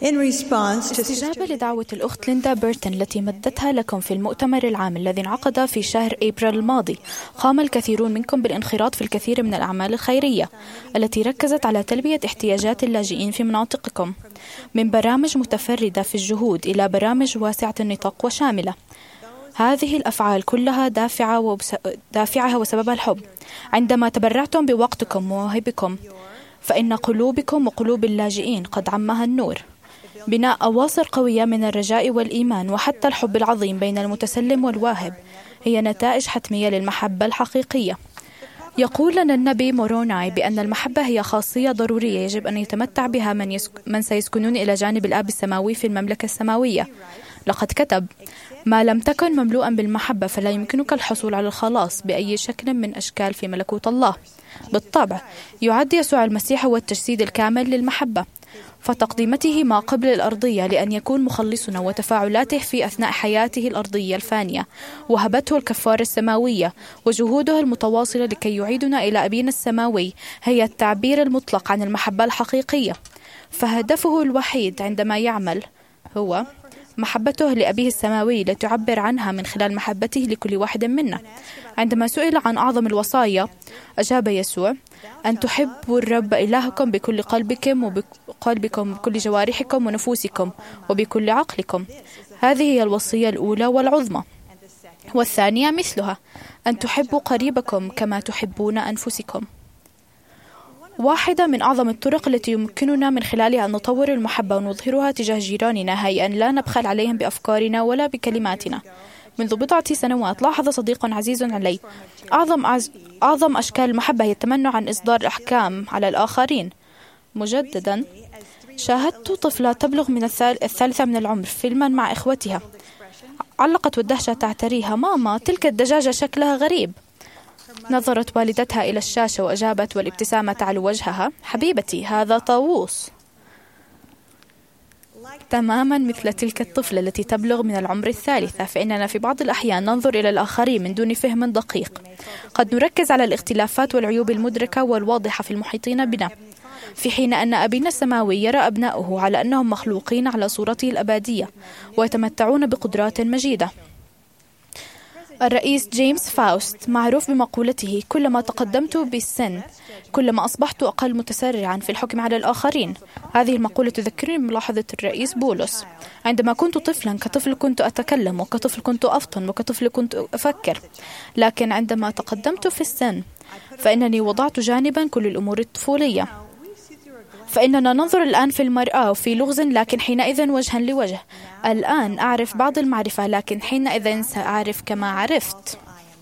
استجابة لدعوة الأخت ليندا بيرتون التي مدتها لكم في المؤتمر العام الذي انعقد في شهر أبريل الماضي، قام الكثيرون منكم بالانخراط في الكثير من الأعمال الخيرية التي ركزت على تلبية احتياجات اللاجئين في مناطقكم، من برامج متفردة في الجهود إلى برامج واسعة النطاق وشاملة. هذه الأفعال كلها دافعها وسببها الحب. عندما تبرعتم بوقتكم ومواهبكم، فإن قلوبكم وقلوب اللاجئين قد عمها النور. بناء أواصر قوية من الرجاء والإيمان وحتى الحب العظيم بين المتسلم والواهب هي نتائج حتمية للمحبة الحقيقية. يقول لنا النبي موروناي بأن المحبة هي خاصية ضرورية يجب أن يتمتع بها من سيسكنون إلى جانب الآب السماوي في المملكة السماوية. لقد كتب: ما لم تكن مملوءا بالمحبة فلا يمكنك الحصول على الخلاص بأي شكل من أشكال في ملكوت الله. بالطبع يعد يسوع المسيح هو التجسيد الكامل للمحبة، فتقديمته ما قبل الأرضية لأن يكون مخلصنا وتفاعلاته في أثناء حياته الأرضية الفانية، وهبته الكفارة السماوية وجهوده المتواصلة لكي يعيدنا إلى أبينا السماوي هي التعبير المطلق عن المحبة الحقيقية. فهدفه الوحيد عندما يعمل هو محبته لأبيه السماوي التي تعبر عنها من خلال محبته لكل واحد منا. عندما سئل عن أعظم الوصايا أجاب يسوع: أن تحبوا الرب إلهكم بكل قلبكم وبكل جوارحكم ونفوسكم وبكل عقلكم. هذه هي الوصية الأولى والعظمى، والثانية مثلها: أن تحبوا قريبكم كما تحبون أنفسكم. واحدة من أعظم الطرق التي يمكننا من خلالها أن نطور المحبة ونظهرها تجاه جيراننا هي أن لا نبخل عليهم بأفكارنا ولا بكلماتنا. منذ بضعة سنوات لاحظ صديق عزيز علي أعظم أشكال المحبة هي التمنع عن إصدار أحكام على الآخرين. مجددا شاهدت طفلة تبلغ من الثالثة من العمر فيلما مع إخوتها. علقت والدهشة تعتريها: ماما، تلك الدجاجة شكلها غريب. نظرت والدتها إلى الشاشة وأجابت والابتسامة تعلو وجهها: حبيبتي، هذا طاووس. تماما مثل تلك الطفلة التي تبلغ من العمر الثالثة، فإننا في بعض الأحيان ننظر إلى الآخرين من دون فهم دقيق. قد نركز على الاختلافات والعيوب المدركة والواضحة في المحيطين بنا، في حين أن أبينا السماوي يرى أبناؤه على أنهم مخلوقين على صورته الأبدية ويتمتعون بقدرات مجيدة. الرئيس جيمس فاوست معروف بمقولته: كلما تقدمت بالسن كلما أصبحت أقل متسرعا في الحكم على الآخرين. هذه المقولة تذكرني بملاحظة الرئيس بولس: عندما كنت طفلا كطفل كنت أتكلم، وكطفل كنت أفطن، وكطفل كنت أفكر، لكن عندما تقدمت في السن فإنني وضعت جانبا كل الأمور الطفولية. فإننا ننظر الآن في المرآة وفي لغز، لكن حينئذ وجها لوجه. الآن أعرف بعض المعرفة، لكن حينئذ سأعرف كما عرفت.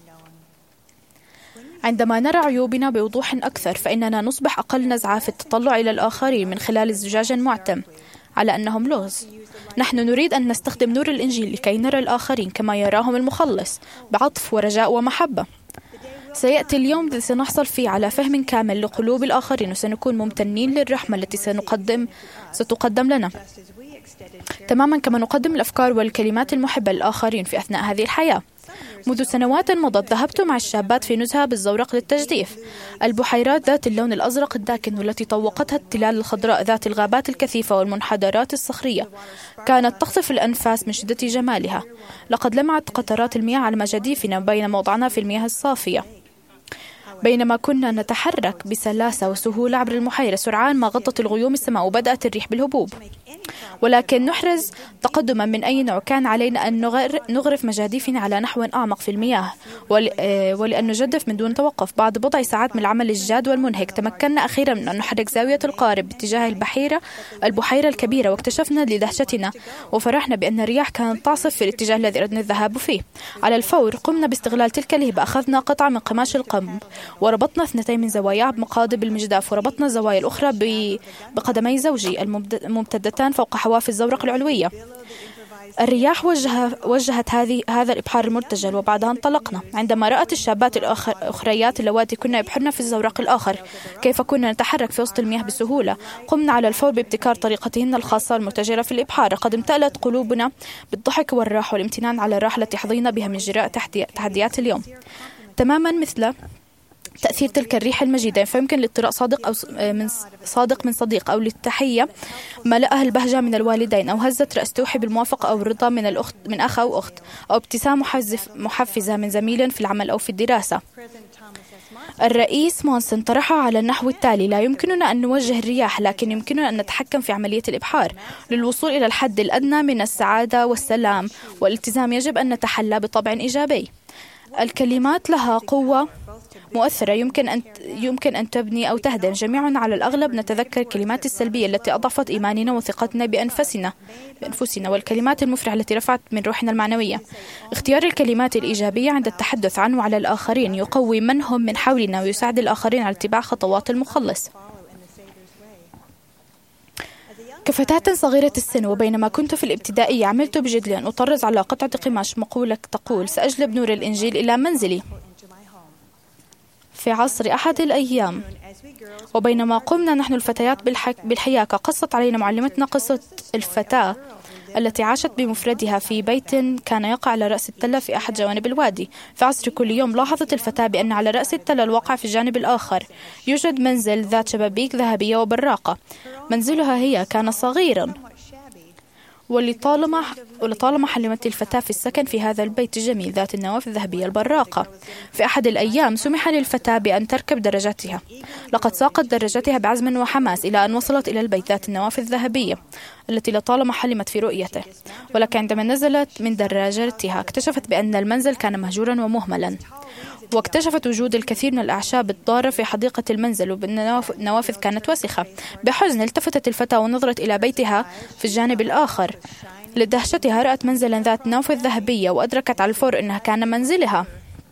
عندما نرى عيوبنا بوضوح أكثر فإننا نصبح أقل نزعة في التطلع إلى الآخرين من خلال الزجاج المعتم على أنهم لغز. نحن نريد أن نستخدم نور الإنجيل لكي نرى الآخرين كما يراهم المخلص، بعطف ورجاء ومحبة. سيأتي اليوم الذي سنحصل فيه على فهم كامل لقلوب الآخرين، وسنكون ممتنين للرحمة التي ستقدم لنا، تماما كما نقدم الأفكار والكلمات المحبة للآخرين في أثناء هذه الحياة. منذ سنوات مضت ذهبت مع الشابات في نزهة بالزورق للتجديف. البحيرات ذات اللون الأزرق الداكن والتي طوقتها التلال الخضراء ذات الغابات الكثيفة والمنحدرات الصخرية كانت تخطف الأنفاس من شدة جمالها. لقد لمعت قطرات المياه على مجاديفنا بين وضعنا في المياه الصافية. بينما كنا نتحرك بسلاسة وسهولة عبر البحيرة، سرعان ما غطت الغيوم السماء وبدأت الريح بالهبوب. ولكن نحرز تقدما من أي نوع كان علينا أن نغرف مجاديفنا على نحو أعمق في المياه، ولأن نجدف من دون توقف. بعد بضع ساعات من العمل الجاد والمنهك تمكنا أخيرا من أن نحرك زاوية القارب باتجاه البحيرة الكبيرة، واكتشفنا لدهشتنا وفرحنا بأن الرياح كانت تعصف في الاتجاه الذي أردنا الذهاب فيه. على الفور قمنا باستغلال تلك الهبة. أخذنا قطعة من قماش القمب وربطنا 2 من زواياه بمقاضب المجداف، وربطنا الزوايا الأخرى بقدمي زوجي الممتدتان فوق حواف الزورق العلوية. الرياح وجهت هذا الإبحار المرتجل، وبعدها انطلقنا. عندما رأت الشابات الأخريات اللواتي كنا يبحرن في الزورق الآخر كيف كنا نتحرك في وسط المياه بسهولة، قمنا على الفور بابتكار طريقتهن الخاصة المتجرة في الإبحار. قد امتلأت قلوبنا بالضحك والراحة والامتنان على الراحة التي حظينا بها من جراء تحديات اليوم. تماما مثل تأثير تلك الريح المجيدة، فيمكن لاطراء صادق من صديق، أو للتحية ملأها البهجة من الوالدين، أو هزة رأس توحي بالموافقة أو الرضا من أخ أو أخت، أو ابتسامة محفزة من زميل في العمل أو في الدراسة. الرئيس مونسون طرحها على النحو التالي: لا يمكننا أن نوجه الرياح، لكن يمكننا أن نتحكم في عملية الإبحار. للوصول إلى الحد الأدنى من السعادة والسلام والالتزام يجب أن نتحلى بطبع إيجابي. الكلمات لها قوة مؤثرة يمكن أن تبني أو تهدم. جميعنا على الأغلب نتذكر الكلمات السلبية التي أضعفت إيماننا وثقتنا بأنفسنا، والكلمات المفرحة التي رفعت من روحنا المعنوية. اختيار الكلمات الإيجابية عند التحدث عنه وعلى الآخرين يقوي من هم من حولنا ويساعد الآخرين على اتباع خطوات المخلص. كفتاة صغيرة السن وبينما كنت في الابتدائية عملت بجد لأن أطرز على قطعة قماش مقولة تقول: سأجلب نور الإنجيل إلى منزلي. في عصر أحد الأيام وبينما قمنا نحن الفتيات بالحياكة، قصت علينا معلمتنا قصة الفتاة التي عاشت بمفردها في بيت كان يقع على رأس التلة في أحد جوانب الوادي. في عصر كل يوم لاحظت الفتاة بأن على رأس التلة الواقع في الجانب الآخر يوجد منزل ذات شبابيك ذهبية وبراقة. منزلها هي كان صغيرا، ولطالما حلمت الفتاة في السكن في هذا البيت الجميل ذات النوافذ الذهبية البراقة. في أحد الأيام سمح للفتاة بأن تركب دراجتها. لقد ساقت دراجتها بعزم وحماس إلى أن وصلت إلى البيت ذات النوافذ الذهبية التي لطالما حلمت في رؤيته. ولكن عندما نزلت من دراجتها اكتشفت بأن المنزل كان مهجورا ومهملا، واكتشفت وجود الكثير من الأعشاب الضارة في حديقة المنزل، والنوافذ كانت وسخة. بحزن التفتت الفتاة ونظرت إلى بيتها في الجانب الآخر. لدهشتها رأت منزلا ذات نوافذ ذهبية، وأدركت على الفور أنها كان منزلها.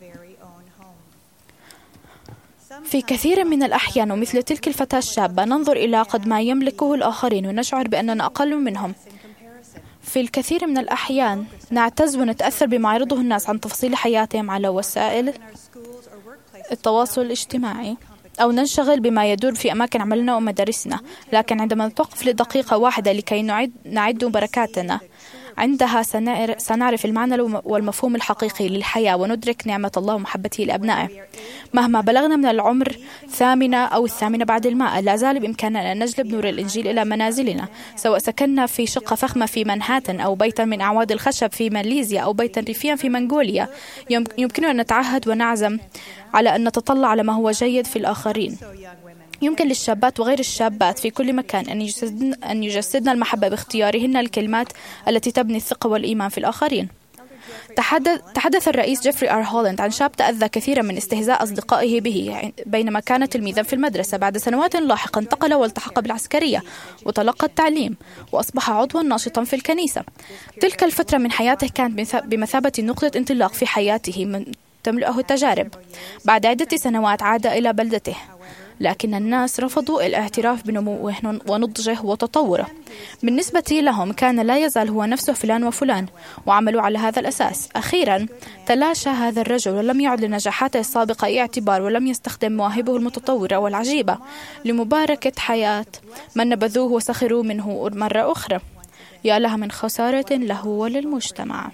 في كثير من الأحيان ومثل تلك الفتاة الشابة ننظر إلى قد ما يملكه الآخرين ونشعر بأننا أقل منهم. في الكثير من الأحيان نعتز ونتأثر بما يعرضه الناس عن تفاصيل حياتهم على وسائل التواصل الاجتماعي، أو ننشغل بما يدور في أماكن عملنا ومدارسنا. لكن عندما نتوقف لدقيقة واحدة لكي نعد بركاتنا، عندها سنعرف المعنى والمفهوم الحقيقي للحياة، وندرك نعمة الله ومحبته لأبنائه. مهما بلغنا من العمر 8 أو 8 بعد 100، لا زال بإمكاننا أن نجلب نور الإنجيل إلى منازلنا، سواء سكننا في شقة فخمة في منهاتن، أو بيتا من أعواد الخشب في ماليزيا، أو بيتا ريفيا في منغوليا. يمكننا أن نتعهد ونعزم على أن نتطلع على ما هو جيد في الآخرين. يمكن للشابات وغير الشابات في كل مكان أن يجسدن المحبة باختيارهن الكلمات التي تبني الثقة والإيمان في الآخرين. تحدث الرئيس جيفري آر هولاند عن شاب تأذى كثيرا من استهزاء أصدقائه به بينما كان تلميذا في المدرسة. بعد سنوات لاحقا انتقل والتحق بالعسكرية وتلقى التعليم، وأصبح عضوا ناشطا في الكنيسة. تلك الفترة من حياته كانت بمثابة نقطة انطلاق في حياته تملأه التجارب. بعد عدة سنوات عاد إلى بلدته، لكن الناس رفضوا الاعتراف بنموه ونضجه وتطوره. بالنسبة لهم كان لا يزال هو نفسه فلان وفلان، وعملوا على هذا الأساس. أخيرا تلاشى هذا الرجل ولم يعد لنجاحاته السابقة أي اعتبار، ولم يستخدم مواهبه المتطورة والعجيبة لمباركة حياة من نبذوه وسخروا منه مرة أخرى. يا لها من خسارة له وللمجتمع.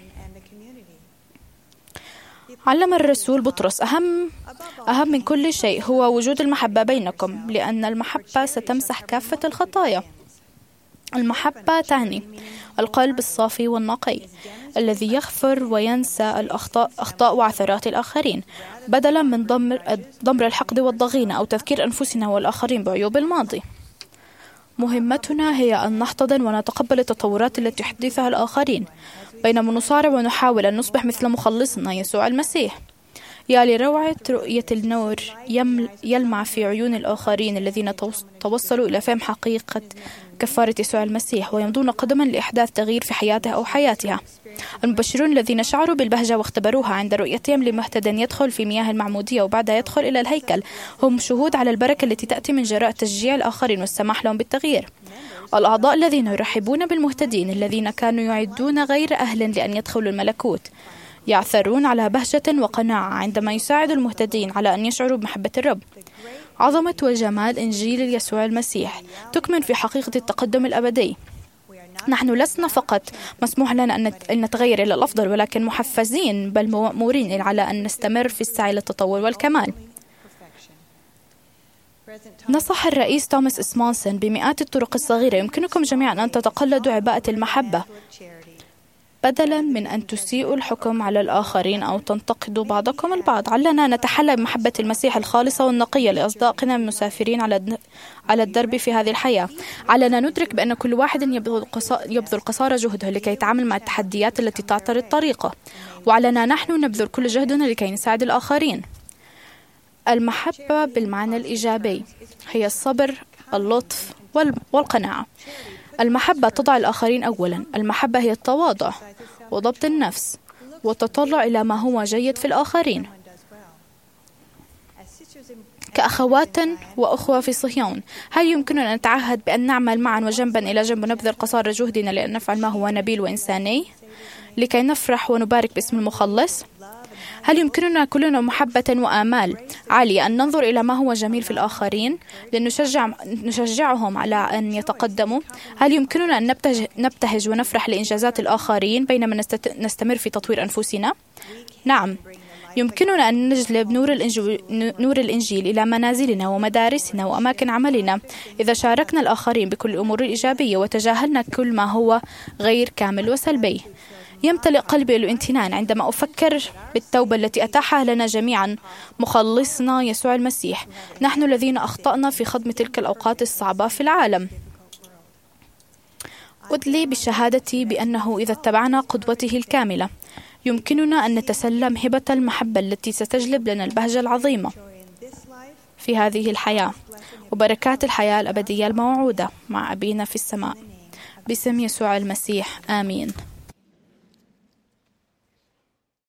علم الرسول بطرس: أهم من كل شيء هو وجود المحبة بينكم، لأن المحبة ستمسح كافة الخطايا. المحبة تعني القلب الصافي والنقي الذي يغفر وينسى أخطاء وعثرات الآخرين، بدلا من ضمر الحقد والضغينة أو تذكير أنفسنا والآخرين بعيوب الماضي. مهمتنا هي أن نحتضن ونتقبل التطورات التي يحدثها الآخرين، بينما نصارع ونحاول أن نصبح مثل مخلصنا يسوع المسيح. يا لروعة رؤية النور يلمع في عيون الآخرين الذين توصلوا إلى فهم حقيقة كفارة يسوع المسيح ويمضون قدما لإحداث تغيير في حياته أو حياتها. المبشرون الذين شعروا بالبهجة واختبروها عند رؤيتهم لمهتد يدخل في مياه المعمودية وبعدها يدخل إلى الهيكل هم شهود على البركة التي تأتي من جراء تشجيع الآخرين والسماح لهم بالتغيير. الأعضاء الذين يرحبون بالمهتدين الذين كانوا يعدون غير أهل لأن يدخلوا الملكوت يعثرون على بهجة وقناعة عندما يساعد المهتدين على أن يشعروا بمحبة الرب. عظمة وجمال إنجيل يسوع المسيح تكمن في حقيقة التقدم الأبدي. نحن لسنا فقط مسموح لنا أن نتغير إلى الأفضل، ولكن محفزين بل مأمورين على أن نستمر في السعي للتطور والكمال. نصح الرئيس توماس إسمونسون بمئات الطرق الصغيرة يمكنكم جميعا أن تتقلدوا عباءة المحبة بدلا من أن تسيئوا الحكم على الآخرين أو تنتقدوا بعضكم البعض. علنا نتحلى بمحبة المسيح الخالصة والنقية لأصداقنا المسافرين على الدرب في هذه الحياة. علنا ندرك بأن كل واحد يبذل قصارى جهده لكي يتعامل مع التحديات التي تعترض طريقه، وعلنا نحن نبذل كل جهدنا لكي نساعد الآخرين. المحبة بالمعنى الإيجابي هي الصبر، اللطف والقناعة. المحبة تضع الآخرين أولا. المحبة هي التواضع وضبط النفس والتطلع إلى ما هو جيد في الآخرين. كأخوات وأخوة في صهيون، هل يمكننا أن نتعهد بأن نعمل معا وجنبا إلى جنب ونبذل قصارى جهدنا لأن نفعل ما هو نبيل وإنساني لكي نفرح ونبارك باسم المخلص؟ هل يمكننا كلنا محبة وآمال عالية أن ننظر إلى ما هو جميل في الآخرين لنشجعهم على أن يتقدموا؟ هل يمكننا أن نبتهج ونفرح لإنجازات الآخرين بينما نستمر في تطوير أنفسنا؟ نعم، يمكننا أن نجلب نور الإنجيل إلى منازلنا ومدارسنا وأماكن عملنا إذا شاركنا الآخرين بكل الأمور الإيجابية وتجاهلنا كل ما هو غير كامل وسلبي. يمتلئ قلبي الامتنان عندما أفكر بالتوبة التي أتاحها لنا جميعا مخلصنا يسوع المسيح، نحن الذين أخطأنا في خضم تلك الأوقات الصعبة في العالم. أدلي بشهادتي بأنه إذا اتبعنا قدوته الكاملة يمكننا أن نتسلم هبة المحبة التي ستجلب لنا البهجة العظيمة في هذه الحياة وبركات الحياة الأبدية الموعودة مع أبينا في السماء. باسم يسوع المسيح، آمين.